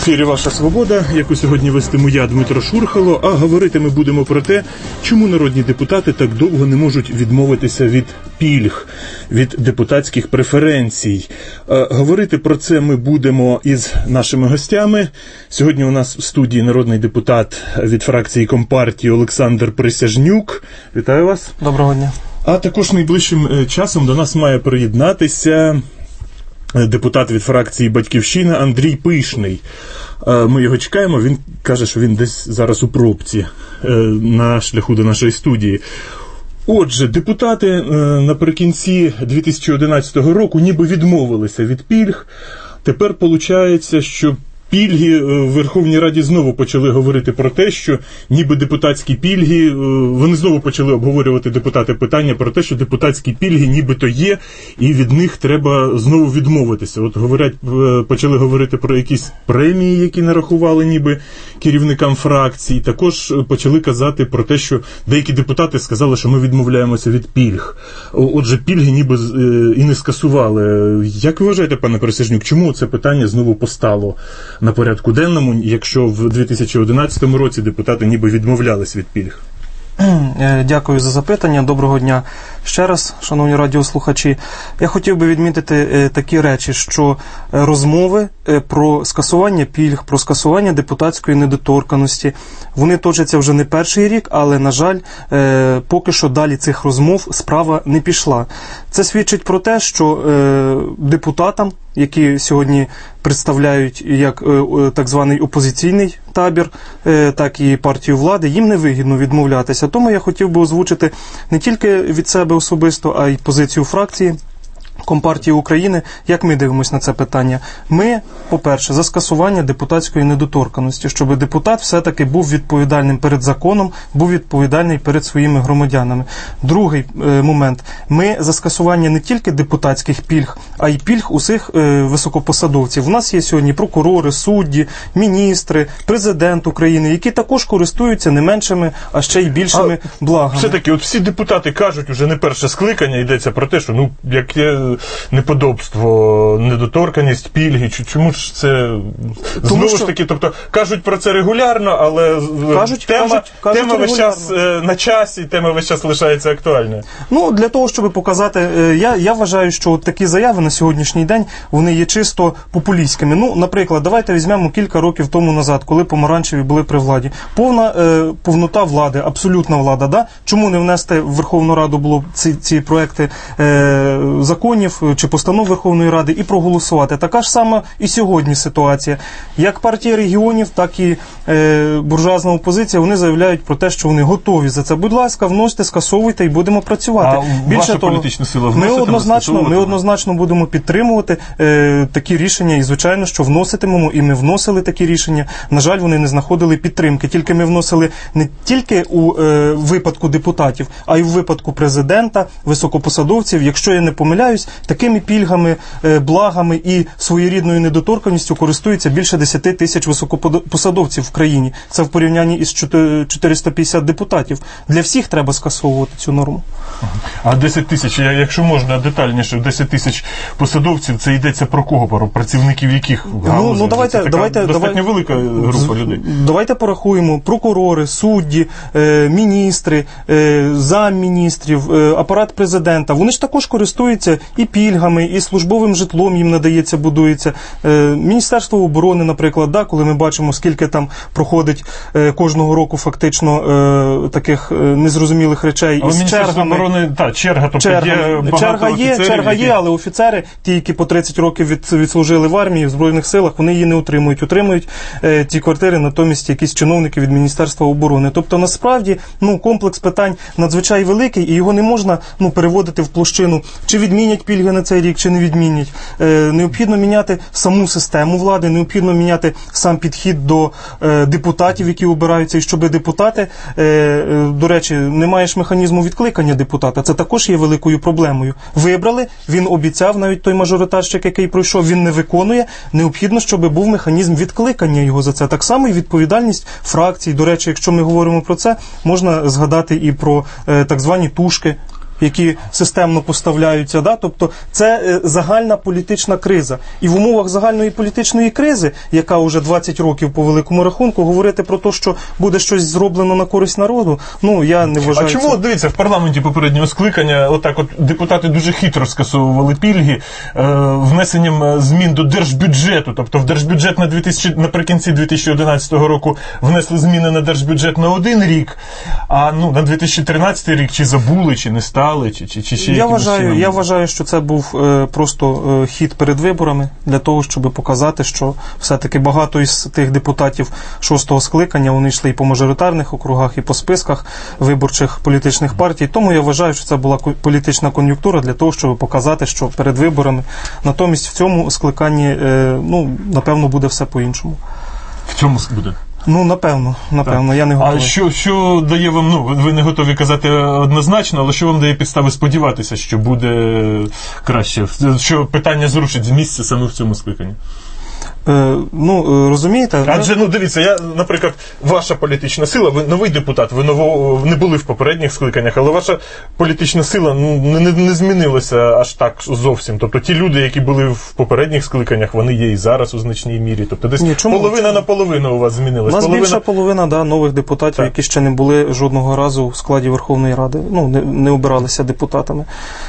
В ефірі «Ваша свобода», яку сьогодні вестиму я, Дмитро Шурхало, а говорити ми будемо про те, чому народні депутати так довго не можуть відмовитися від пільг, від депутатських преференцій. Говорити про це ми будемо із нашими гостями. Сьогодні у нас в студії народний депутат від фракції Компартії Олександр Присяжнюк. Вітаю вас. Доброго дня. А також найближчим часом до нас має приєднатися депутат від фракції «Батьківщина» Андрій Пишний. Ми його чекаємо, він каже, що він десь зараз у пробці на шляху до нашої студії. Отже, депутати наприкінці 2011 року ніби відмовилися від пільг. Тепер виходить, що пільги в Верховній Раді знову почали говорити про те, що ніби депутатські пільги, вони знову почали обговорювати депутати питання про те, що депутатські пільги нібито є, і від них треба знову відмовитися. От почали говорити про якісь премії, які нарахували ніби керівникам фракцій. Також почали казати про те, що деякі депутати сказали, що ми відмовляємося від пільг. Отже, пільги ніби і не скасували. Як ви вважаєте, пане Присяжнюк, чому це питання знову постало на порядку денному, якщо в 2011 році депутати ніби відмовлялись від пільг? Дякую за запитання. Доброго дня ще раз, шановні радіослухачі. Я хотів би відмітити такі речі, що розмови про скасування пільг, про скасування депутатської недоторканності, вони точаться вже не перший рік, але, на жаль, поки що далі цих розмов справа не пішла. Це свідчить про те, що депутатам, які сьогодні представляють як так званий опозиційний табір, так і партію влади, їм не вигідно відмовлятися. Тому я хотів би озвучити не тільки від себе особисто, а й позицію фракції Компартії України, як ми дивимося на це питання. Ми, по-перше, за скасування депутатської недоторканності, щоб депутат все-таки був відповідальним перед законом, був відповідальний перед своїми громадянами. Другий момент. Ми за скасування не тільки депутатських пільг, а й пільг усіх високопосадовців. У нас є сьогодні прокурори, судді, міністри, президент України, які також користуються не меншими, а ще й більшими благами. Все-таки, от всі депутати кажуть, уже не перше скликання йдеться про те, що, яке неподобство, недоторканність, пільги, чому ж це знову ж таки, тобто кажуть про це регулярно, але тема весь час на часі, тема весь час лишається актуальною. Для того, щоб показати, я вважаю, що такі заяви на сьогоднішній день, вони є чисто популістськими. Наприклад, давайте візьмемо кілька років тому назад, коли помаранчеві були при владі. Повнота влади, абсолютна влада, да? Чому не внести в Верховну Раду було ці проекти законів чи постанов Верховної Ради і проголосувати. Така ж сама і сьогодні ситуація. Як партія регіонів, так і буржуазна опозиція, вони заявляють про те, що вони готові за це. Будь ласка, вносьте, скасовуйте і будемо працювати. Ваша політична сила ми однозначно будемо підтримувати такі рішення і, звичайно, що вноситимемо, і ми вносили такі рішення. На жаль, вони не знаходили підтримки. Тільки ми вносили не тільки у випадку депутатів, а й у випадку президента, високопосадовців. Якщо я не помиляюсь, такими пільгами, благами і своєрідною недоторканністю користуються більше 10 тисяч високопосадовців в країні. Це в порівнянні із 450 депутатів. Для всіх треба скасовувати цю норму. А 10 тисяч, якщо можна детальніше, 10 тисяч посадовців, це йдеться про кого? Про працівників яких галузей? Достатньо велика група людей. Давайте порахуємо. Прокурори, судді, міністри, замміністрів, апарат президента. Вони ж також користуються і пільгами, і службовим житлом їм надається, будується. Міністерство оборони, наприклад, коли ми бачимо, скільки там проходить кожного року фактично таких незрозумілих речей із чергами. Черга є, але офіцери, ті, які по 30 років відслужили в армії, в Збройних силах, вони її не отримують. Отримують ті квартири натомість якісь чиновники від Міністерства оборони. Тобто, насправді, комплекс питань надзвичай великий, і його не можна переводити в площину, чи відмінять пільги на цей рік, чи не відмінять. Необхідно міняти саму систему влади, необхідно міняти сам підхід до депутатів, які обираються, і щоб депутати, до речі, немає ж механізму відкликання депутата, це також є великою проблемою. Вибрали, він обіцяв, навіть той мажоритарщик, який пройшов, він не виконує, необхідно, щоб був механізм відкликання його за це. Так само і відповідальність фракцій. До речі, якщо ми говоримо про це, можна згадати і про так звані тушки. які системно поставляються. Да? Тобто це загальна політична криза. І в умовах загальної політичної кризи, яка вже 20 років по великому рахунку, говорити про те, що буде щось зроблено на користь народу, ну, я не вважаю. А чому, дивіться, в парламенті попереднього скликання отак от депутати дуже хитро скасовували пільги внесенням змін до держбюджету. Тобто в держбюджет наприкінці 2011 року внесли зміни на держбюджет на один рік, а на 2013 рік чи забули, чи не стали, чи ще я вважаю, що це був просто хід перед виборами для того, щоб показати, що все-таки багато із тих депутатів 6-го скликання, вони йшли і по мажоритарних округах, і по списках виборчих політичних партій. Тому я вважаю, що це була політична кон'юнктура для того, щоб показати, що перед виборами. Натомість в цьому скликанні, напевно, буде все по-іншому. В цьому буде? Напевно, я не готовий. А що дає вам, ви не готові казати однозначно, але що вам дає підстави сподіватися, що буде краще? Що питання зрушить з місця саме в цьому скликанні? Розумієте? Адже, дивіться, наприклад, ваша політична сила, ви новий депутат, ви не були в попередніх скликаннях, але ваша політична сила не змінилася аж так зовсім. Тобто ті люди, які були в попередніх скликаннях, вони є і зараз у значній мірі. Тобто десь половина на половину у вас змінилася. У нас більша половина нових депутатів, які ще не були жодного разу в складі Верховної Ради, не обиралися депутатами.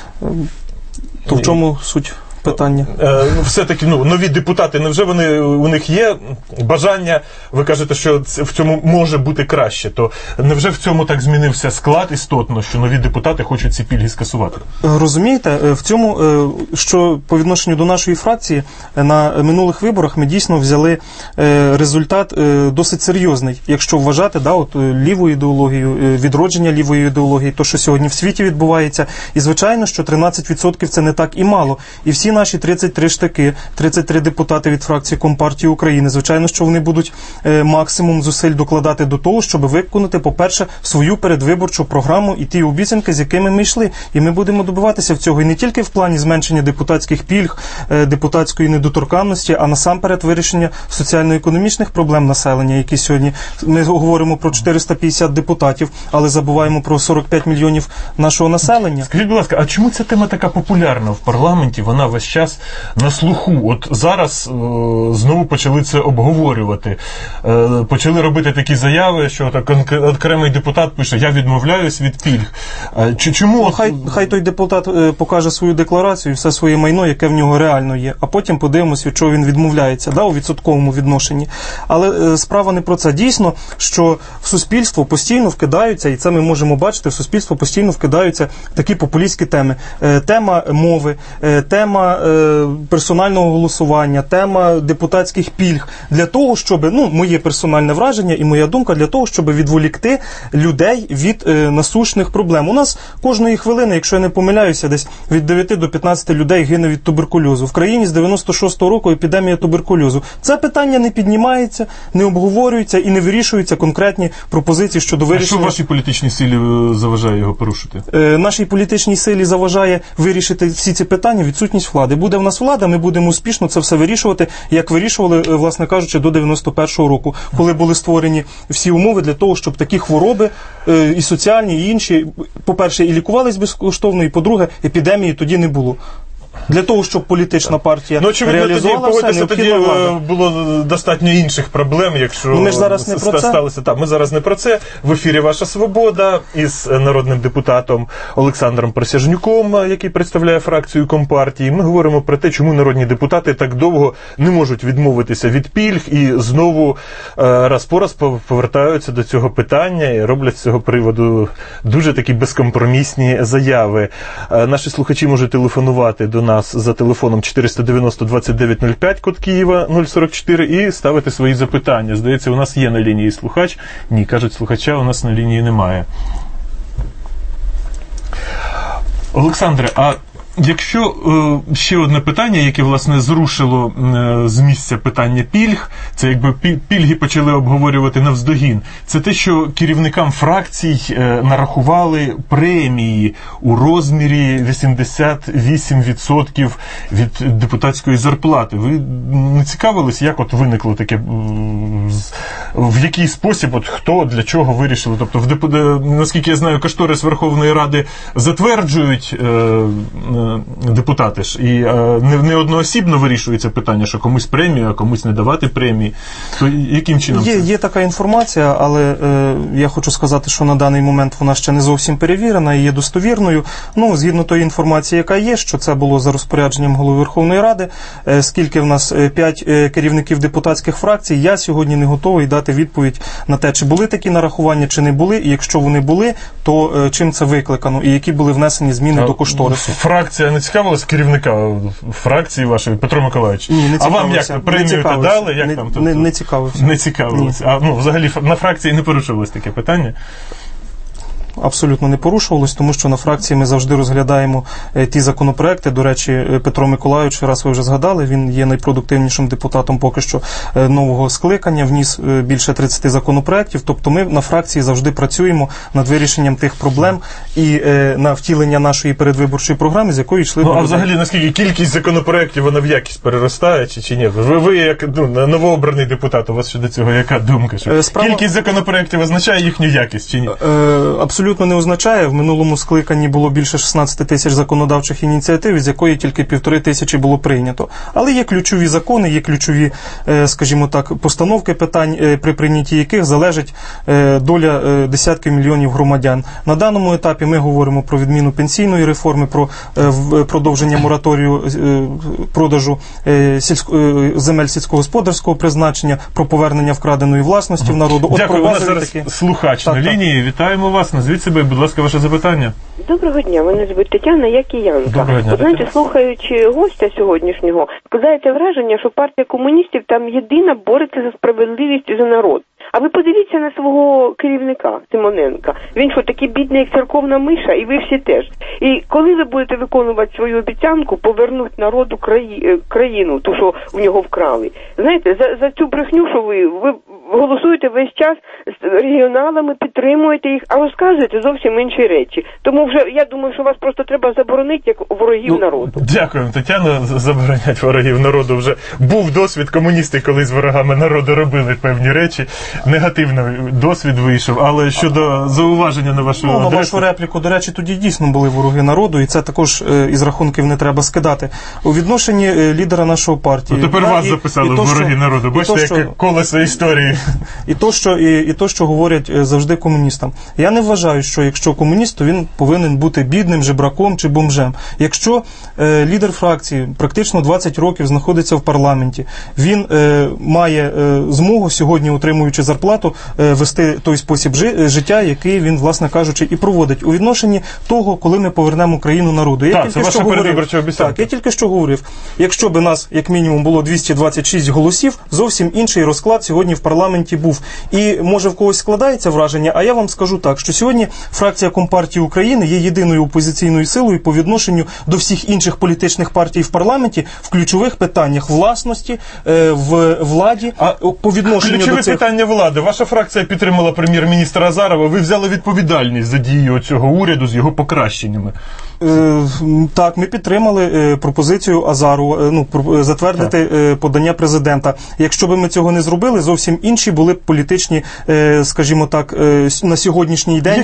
То в чому суть питання? Все-таки, нові депутати, невже у них є бажання, ви кажете, що в цьому може бути краще, то невже в цьому так змінився склад істотно, що нові депутати хочуть ці пільги скасувати? Розумієте, в цьому, що по відношенню до нашої фракції, на минулих виборах ми дійсно взяли результат досить серйозний. Якщо вважати, ліву ідеологію, відродження лівої ідеології, то, що сьогодні в світі відбувається, і звичайно, що 13% це не так і мало. І всі наші 33 штаки, 33 депутати від фракції Компартії України, звичайно, що вони будуть максимум зусиль докладати до того, щоб виконати, по-перше, свою передвиборчу програму і ті обіцянки, з якими ми йшли. І ми будемо добиватися цього. І не тільки в плані зменшення депутатських пільг, депутатської недоторканності, а насамперед вирішення соціально-економічних проблем населення, які сьогодні, ми говоримо про 450 депутатів, але забуваємо про 45 мільйонів нашого населення. Скажіть, будь ласка, а чому ця тема така популярна в парламенті? Вона весь час на слуху. От зараз знову почали це обговорювати. Почали робити такі заяви, що окремий депутат пише: я відмовляюсь від пільг. Чому? Хай той депутат покаже свою декларацію, все своє майно, яке в нього реально є, а потім подивимось, від чого він відмовляється, у відсотковому відношенні. Але справа не про це. Дійсно, що в суспільство постійно вкидаються, і це ми можемо бачити, в суспільство постійно вкидаються такі популістські теми. Тема мови, тема персонального голосування, тема депутатських пільг. Для того, щоб, моє персональне враження і моя думка, для того, щоб відволікти людей від насущних проблем. У нас кожної хвилини, якщо я не помиляюся, десь від 9 до 15 людей гине від туберкульозу. В країні з 96-го року епідемія туберкульозу. Це питання не піднімається, не обговорюється і не вирішуються конкретні пропозиції щодо вирішення. А що вашій політичній силі заважає його порушити? Нашій політичній силі заважає вирішити всі ці питання відсутність влади. Буде в нас влада, ми будемо успішно це все вирішувати, як вирішували, власне кажучи, до 91-го року, коли були створені всі умови для того, щоб такі хвороби і соціальні, і інші, по-перше, і лікувались безкоштовно, і, по-друге, епідемії тоді не було. Для того, щоб політична партія реалізувала все, необхідна влада. Було достатньо інших проблем, якщо ми ж зараз не про сталося. Так, ми зараз не про це. В ефірі «Ваша свобода» із народним депутатом Олександром Присяжнюком, який представляє фракцію Компартії. Ми говоримо про те, чому народні депутати так довго не можуть відмовитися від пільг і знову раз по раз повертаються до цього питання і роблять з цього приводу дуже такі безкомпромісні заяви. Наші слухачі можуть телефонувати до нас за телефоном 490-2905, код Києва 044, і ставити свої запитання. Здається, у нас є на лінії слухач. Ні, кажуть, слухача у нас на лінії немає. Олександре, а Якщо ще одне питання, яке, власне, зрушило з місця питання пільг, це якби пільги почали обговорювати навздогін, це те, що керівникам фракцій нарахували премії у розмірі 88% від депутатської зарплати. Ви не цікавились, як от виникло таке, в який спосіб, от хто, для чого вирішили? Тобто, наскільки я знаю, кошторис Верховної Ради затверджують депутати ж, і не одноосібно вирішується питання, що комусь премію, а комусь не давати премії. То яким чином? Є така інформація, але я хочу сказати, що на даний момент вона ще не зовсім перевірена і є достовірною. Ну, згідно тої інформації, яка є, що це було за розпорядженням Голови Верховної Ради, скільки в нас 5 керівників депутатських фракцій, я сьогодні не готовий дати відповідь на те, чи були такі нарахування, чи не були, і якщо вони були, то чим це викликано, і які були внесені зміни до кошторису. Фракція не цікавилась керівника фракції вашої, Петро Миколаївич? Ні, не цікавився. А вам як? Премію дали? Як там? Не цікавився. Не цікавилися. А взагалі на фракції не порушувалось таке питання? Абсолютно не порушувалось, тому що на фракції ми завжди розглядаємо ті законопроекти. До речі, Петро Миколаївич, раз ви вже згадали, він є найпродуктивнішим депутатом поки що нового скликання, вніс більше 30 законопроектів, тобто ми на фракції завжди працюємо над вирішенням тих проблем і на втілення нашої передвиборчої програми, з якої йшли... А взагалі, наскільки кількість законопроектів, вона в якість переростає, чи ні? Ви як новообраний депутат, у вас щодо цього яка думка? Що кількість законопроектів означає їхню якість, чи ні? Абсолютно не означає. В минулому скликанні було більше 16 тисяч законодавчих ініціатив, із якої тільки 1500 було прийнято. Але є ключові закони, є ключові, скажімо так, постановки питань, при прийнятті яких залежить доля десятків мільйонів громадян. На даному етапі ми говоримо про відміну пенсійної реформи, про продовження мораторію продажу земель сільськогосподарського призначення, про повернення вкраденої власності в народу. Дякую, у нас зараз слухач на лінії. Вітаємо вас. Назвіть себе, будь ласка, ваше запитання. Доброго дня, мене звуть Тетяна, я киянка. Доброго дня, знаєте, слухаючи гостя сьогоднішнього, складається враження, що партія комуністів там єдина бореться за справедливість і за народ. А ви подивіться на свого керівника Симоненка. Він що, такий бідний, як церковна миша, і ви всі теж. І коли ви будете виконувати свою обіцянку, повернути народу країну, ту, що в нього вкрали. Знаєте, за цю брехню, що ви голосуєте весь час з регіоналами, підтримуєте їх, а розказуєте зовсім інші речі. Тому вже, я думаю, що вас просто треба заборонити як ворогів народу. Дякую, Тетяно, заборонять ворогів народу. Вже був досвід, комуністи колись з ворогами народу робили певні речі. Негативний досвід вийшов, але щодо зауваження на вашу адресу... На вашу репліку, до речі, тоді дійсно були вороги народу, і це також із рахунків не треба скидати. У відношенні лідера нашої партії... Тепер вас записали в вороги народу. Бачите, яке колесо історії. І то, що говорять завжди комуністам. Я не вважаю, що якщо комуніст, то він повинен бути бідним, жебраком чи бомжем. Якщо лідер фракції практично 20 років знаходиться в парламенті, він має змогу сьогодні, отримуючи зарплату, вести той спосіб життя, який він, власне кажучи, і проводить у відношенні того, коли ми повернемо країну народу. Це ваша передвиборча обіцянка. Так, я тільки що говорив. Якщо б нас, як мінімум, було 226 голосів, зовсім інший розклад сьогодні в парламенті був. І, може, в когось складається враження, а я вам скажу так, що сьогодні фракція Компартії України є єдиною опозиційною силою по відношенню до всіх інших політичних партій в парламенті в ключових питаннях власності, в владі, по відношенню ключові до цих... питання влади. Ваша фракція підтримала прем'єр-міністра Азарова, ви взяли відповідальність за дію цього уряду з його покращеннями. Так, ми підтримали пропозицію Азарова, затвердити подання президента. Якщо б ми цього не зробили, зовсім інші були б політичні, скажімо так, на сьогоднішній день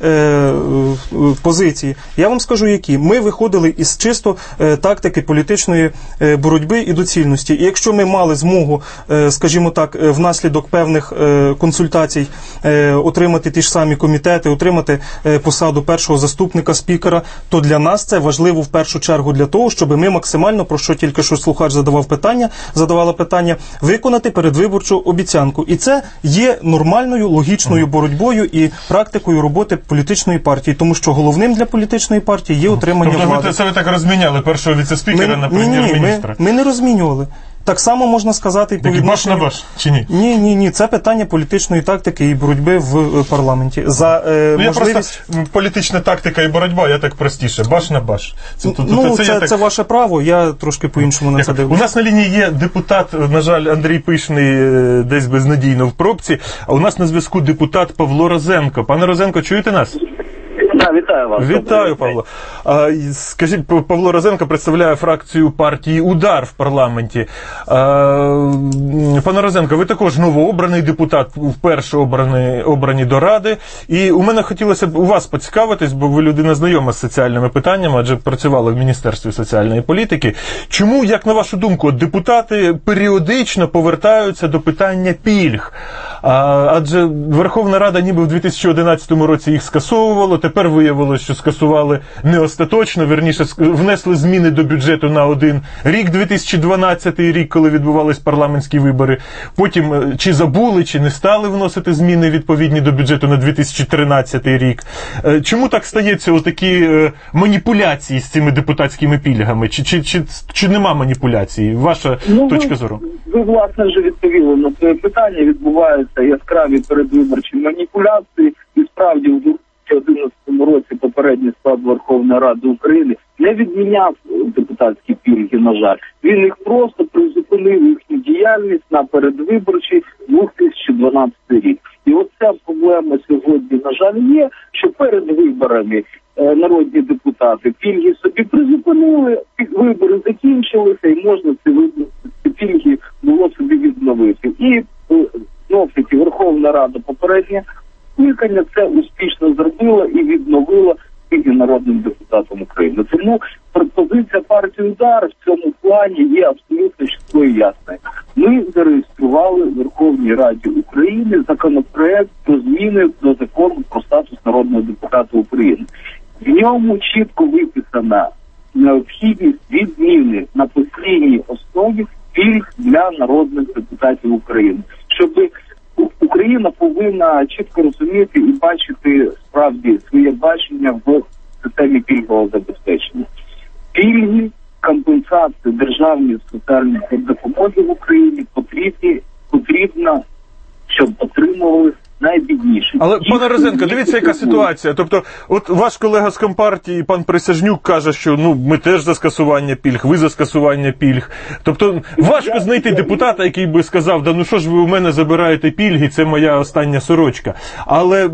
позиції. Я вам скажу, які. Ми виходили із чисто тактики політичної боротьби і доцільності. І якщо ми мали змогу, скажімо так, внаслідок певних консультацій отримати ті ж самі комітети, отримати посаду першого заступника спікера, то для нас це важливо в першу чергу для того, щоб ми максимально, про що тільки що слухач задавала питання, виконати передвиборчу обіцянку. І це є нормальною, логічною боротьбою і практикою роботи політичної партії, тому що головним для політичної партії є отримання влади. Це ви так розміняли першого віце-спікера на прем'єр-міністра? Ми не розмінювали. Так само можна сказати і по Такий баш на відношенню... баш, чи ні? Ні. Це питання політичної тактики і боротьби в парламенті. За Я можливість... просто політична тактика і боротьба, я так простіше. Баш на баш. Це ваше право, я трошки по-іншому на це дивлюся. У нас на лінії є депутат, на жаль, Андрій Пишний десь безнадійно в пробці, а у нас на зв'язку депутат Павло Розенко. Пане Розенко, чуєте нас? Так, вітаю вас. Вітаю, Павло. Скажіть, Павло Розенко представляє фракцію партії «Удар» в парламенті. Пане Розенко, ви також новообраний депутат, вперше обрані до Ради. І у мене хотілося б у вас поцікавитись, бо ви людина знайома з соціальними питаннями, адже працювали в Міністерстві соціальної політики. Чому, як на вашу думку, депутати періодично повертаються до питання пільг? Адже Верховна Рада ніби в 2011 році їх скасовувала, тепер виявилося, що скасували не остаточно, вірніше, внесли зміни до бюджету на один рік, 2012 рік, коли відбувались парламентські вибори. Потім чи забули, чи не стали вносити зміни відповідні до бюджету на 2013 рік. Чому так стається отакі маніпуляції з цими депутатськими пільгами? Чи нема маніпуляцій? Ваша точка зору? Ви, власне, вже відповіли на це питання. Відбуваються яскраві передвиборчі маніпуляції. І справді у 2011 році попередній склад Верховної Ради України не відміняв депутатські пільги, на жаль. Він їх просто призупинив їхню діяльність на передвиборчий 2012 рік. І оця проблема сьогодні, на жаль, є, що перед виборами народні депутати пільги собі призупинили, вибори закінчилися і можна ці пільги було собі відновити. І знову-таки Верховна Рада попередня скликання це успішно зробила і відновила пільги народним депутатам України. Тому пропозиція партії «Удар» в цьому плані є абсолютно чіткою і ясною. Ми зареєстрували в Верховній Раді України законопроект про зміни до закону про статус народного депутата України. В ньому чітко виписана необхідність відміни на постійній основі пільг для народних депутатів України. Щоб Україна повинна чітко розуміти і бачити справді своє бачення в системі пільгового забезпечення. Пільги, компенсації державної соціальної допомоги в Україні потрібно, щоб отримували найбідніші. Але, пане Розенко, дивіться, яка ситуація. Тобто, от ваш колега з Компартії, пан Присяжнюк, каже, що ми теж за скасування пільг, ви за скасування пільг. Тобто, важко знайти депутата, який би сказав, що ж ви у мене забираєте пільги, це моя остання сорочка. Але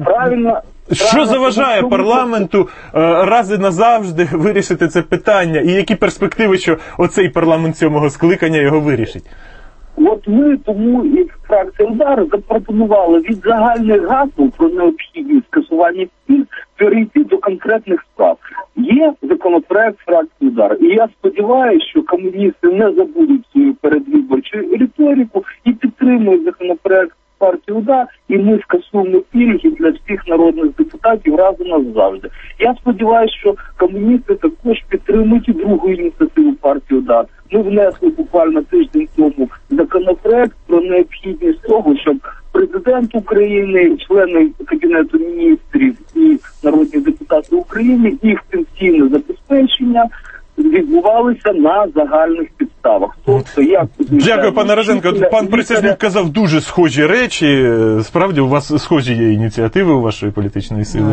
що заважає парламенту раз і назавжди вирішити це питання? І які перспективи, що оцей парламент 7-го скликання його вирішить? От ми тому і фракція «Удар» запропонували від загальних гасел про необхідність скасування пільг перейти до конкретних справ. Є законопроект фракції «Удар», і я сподіваюся, що комуністи не забудуть свою передвиборчу риторику і підтримують законопроект партії «Удар», і ми скасуємо пільги для всіх народних депутатів раз і назавжди. Я сподіваюся, що комуністи також підтримують і другу ініціативу партії «Удар». Ми внесли буквально тиждень тому законопроект про необхідність того, щоб президент України, члени Кабінету міністрів і народні депутати України, їх пенсійне забезпечення відбувалися на загальних підставах. Тобто, дякую, пане Розенко. Пан Присяжнюк казав дуже схожі речі. Справді, у вас схожі є ініціативи у вашої політичної сили?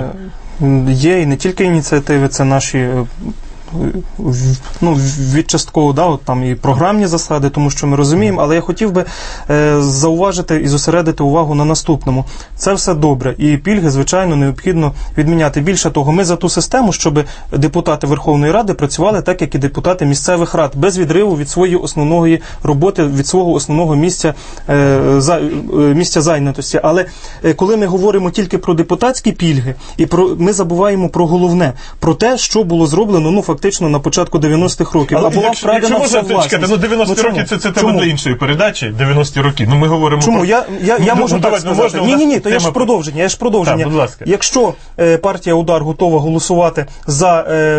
Є, і не тільки ініціативи, це наші відчастково, от там і програмні засади, тому що ми розуміємо, але я хотів би зауважити і зосередити увагу на наступному. Це все добре, і пільги, звичайно, необхідно відміняти. Більше того, ми за ту систему, щоб депутати Верховної Ради працювали так, як і депутати місцевих рад, без відриву від своєї основної роботи, від свого основного місця зайнятості. Але коли ми говоримо тільки про депутатські пільги, ми забуваємо про головне, про те, що було зроблено, фактично на початку 90-х років. Але якщо можна, чекайте, 90-ті роки це тема для іншої передачі, 90-ті роки. Ми говоримо Чому? про... Я можу так сказати. Ні, то я ж продовження. Так, будь ласка. Якщо партія «Удар» готова голосувати за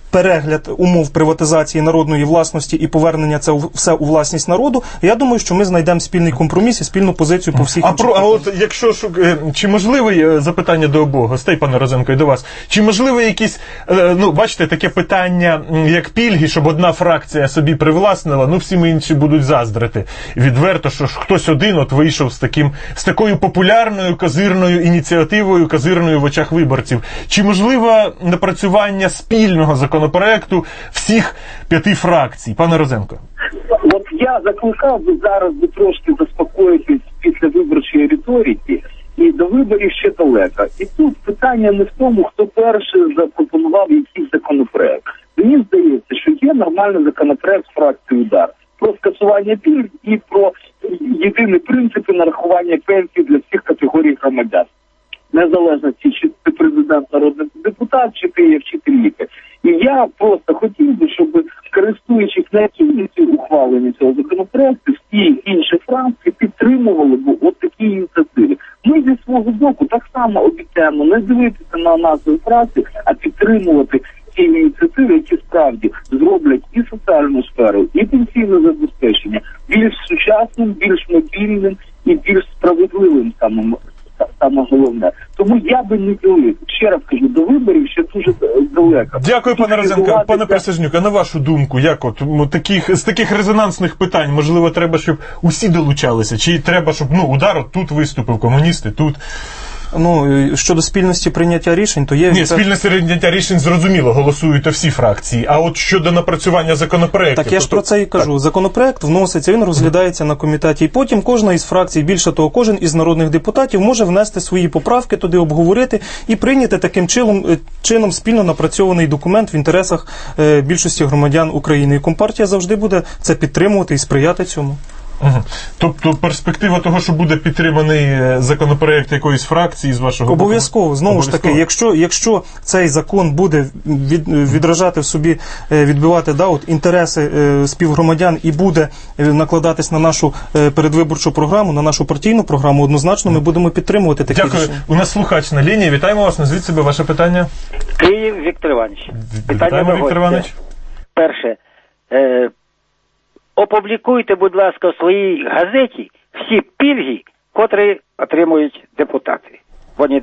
перегляд умов приватизації народної власності і повернення це все у власність народу, я думаю, що ми знайдемо спільний компроміс і спільну позицію по всіх інших. А от якщо чи можливе запитання до обох гостей, пане Розенко, і до вас, чи можливе якісь, бачите, таке питання, як пільги, щоб одна фракція собі привласнила, всі ми інші будуть заздрити відверто, що хтось один от вийшов з такою популярною козирною ініціативою, козирною в очах виборців. Чи можливо напрацювання спільного законопроекту всіх 5 фракцій? Пане Розенко. От я закликав би зараз трошки заспокоїтись після виборчої риторики, і до виборів ще далеко. І тут питання не в тому, хто перший запропонував якийсь законопроект. Мені здається, що є нормальний законопроект фракції «Удар» про скасування пільг і про єдині принципи нарахування пенсій для всіх категорій громадян. Незалежно, чи ти президент, народний депутат, чи ти є вчитель лікар. І я просто хотів би, щоб, користуючись необхідністю ухвалення цього законопроекту, всі інші фракції підтримували б от такі ініціативи. Ми зі свого боку так само обіцяємо не дивитися на назву фракції, а підтримувати ці ініціативи, які справді зроблять і соціальну сферу, і пенсійне забезпечення більш сучасним, більш мобільним і більш справедливим саме головне. Тому я би не ділив. Ще раз кажу, до виборів ще дуже далеко. Дякую, пане Розенко. Пане Присяжнюк, а на вашу думку, як з таких резонансних питань, можливо, треба, щоб усі долучалися? Чи треба, щоб, Удар тут виступив, комуністи тут? Щодо спільності прийняття рішень, то є... Ні, спільності прийняття рішень, зрозуміло, голосують всі фракції. А от щодо напрацювання законопроектів... Так я ж про це і кажу. Так. Законопроект вноситься, він розглядається на комітеті, і потім кожна із фракцій, більше того, кожен із народних депутатів може внести свої поправки туди, обговорити і прийняти таким чином спільно напрацьований документ в інтересах більшості громадян України. І Компартія завжди буде це підтримувати і сприяти цьому. Угу. Тобто перспектива того, що буде підтриманий законопроект якоїсь фракції з вашого боку? Обов'язково. Знову ж таки, якщо цей закон буде відражати в собі, відбивати інтереси співгромадян і буде накладатись на нашу передвиборчу програму, на нашу партійну програму, однозначно ми будемо підтримувати такі рішення. Дякую. У нас слухач на лінії. Вітаємо вас. Назвіть себе, ваше питання. Київ, Віктор Іванович. Вітаємо, Віктор Іванович. Перше. Опублікуйте, будь ласка, у своїй газеті всі пільги, котрі отримують депутати. Вони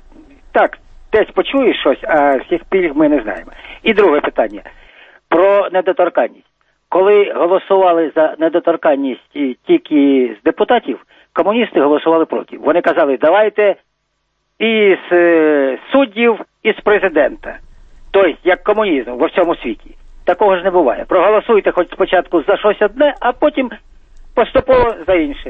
десь почуєш щось, а всіх пільг ми не знаємо. І друге питання. Про недоторканність. Коли голосували за недоторканність тільки з депутатів, комуністи голосували проти. Вони казали, давайте із суддів, із президента. Тобто, як комунізм во всьому світі. Такого ж не буває. Проголосуйте хоч спочатку за щось одне, а потім поступово за інше.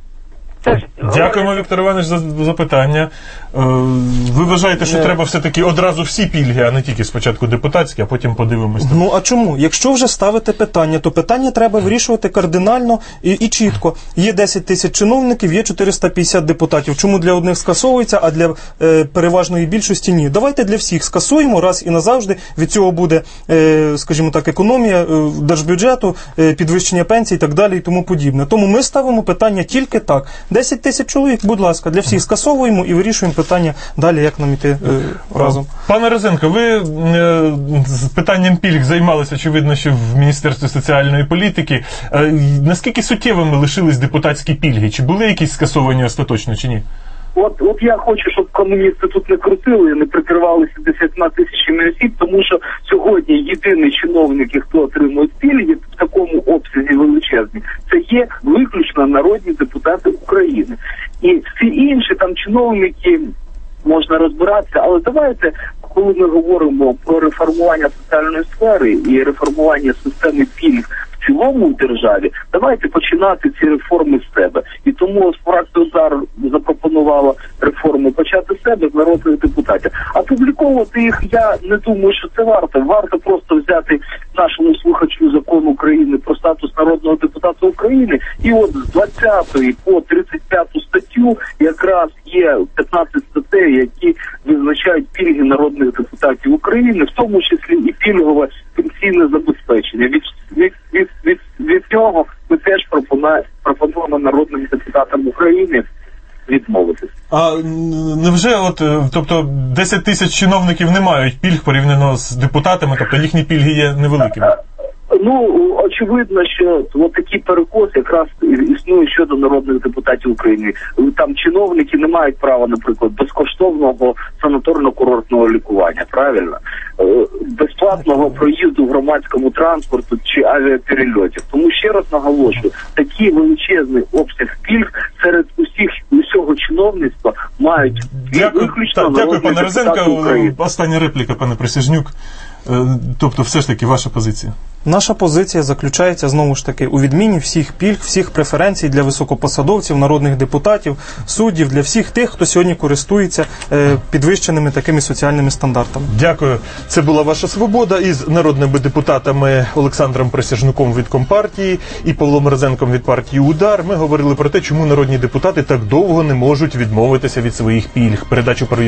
Дякуємо, Віктор Іванович, за запитання. Ви вважаєте, що треба все-таки одразу всі пільги, а не тільки спочатку депутатські, а потім подивимось? А чому? Якщо вже ставити питання, то питання треба вирішувати кардинально і чітко. Є 10 тисяч чиновників, є 450 депутатів. Чому для одних скасовується, а для переважної більшості ні? Давайте для всіх скасуємо раз і назавжди. Від цього буде, скажімо так, економія держбюджету, підвищення пенсій і так далі і тому подібне. Тому ми ставимо питання тільки так. 10 тисяч чоловік, будь ласка, для всіх скасовуємо і вирішуємо питання далі, як нам іти разом. Пане Розенко, ви з питанням пільг займалися, очевидно, ще в Міністерстві соціальної політики. Наскільки суттєвими лишились депутатські пільги? Чи були якісь скасовані остаточно, чи ні? От я хочу, щоб комуністи тут не крутили, не прикривалися 10 тисячами осіб, тому що сьогодні єдині чиновники, хто отримує пільги в такому обсязі величезні, це є виключно народні депутати України. І всі інші там чиновники, можна розбиратися, але давайте, коли ми говоримо про реформування соціальної сфери і реформування системи пільг в цілому в державі, давайте починати ці реформи з себе. І тому фракція «Удар» запропонувала реформу почати з себе, з народних депутатів. А публіковувати їх, я не думаю, що це варто. Варто просто взяти нашому слухачу Закон України про статус народного депутата України, і от з 20 по 35 статтю якраз є 15 статей, які визначають пільги народних депутатів України, в тому числі і пільгове пенсійне забезпечення. Від цього ми теж пропонуємо народним депутатам України відмовитись. А невже тобто 10 тисяч чиновників не мають пільг порівняно з депутатами, тобто їхні пільги є невеликими? Очевидно, що такий перекос якраз існує щодо народних депутатів України. Там чиновники не мають права, наприклад, безкоштовного санаторно-курортного лікування, правильно? Безплатного проїзду в громадському транспорту чи авіаперельотів. Тому ще раз наголошую, такий величезний обсяг пільг серед усього чиновництва мають виключно народні Дякую, пане депутати України. Розенко. Остання репліка, пане Присяжнюк. Тобто, все ж таки, ваша позиція? Наша позиція заключається, знову ж таки, у відміні всіх пільг, всіх преференцій для високопосадовців, народних депутатів, суддів, для всіх тих, хто сьогодні користується підвищеними такими соціальними стандартами. Дякую. Це була «Ваша свобода» із народними депутатами Олександром Присяжнюком від Компартії і Павлом Розенком від партії «Удар». Ми говорили про те, чому народні депутати так довго не можуть відмовитися від своїх пільг. Передачу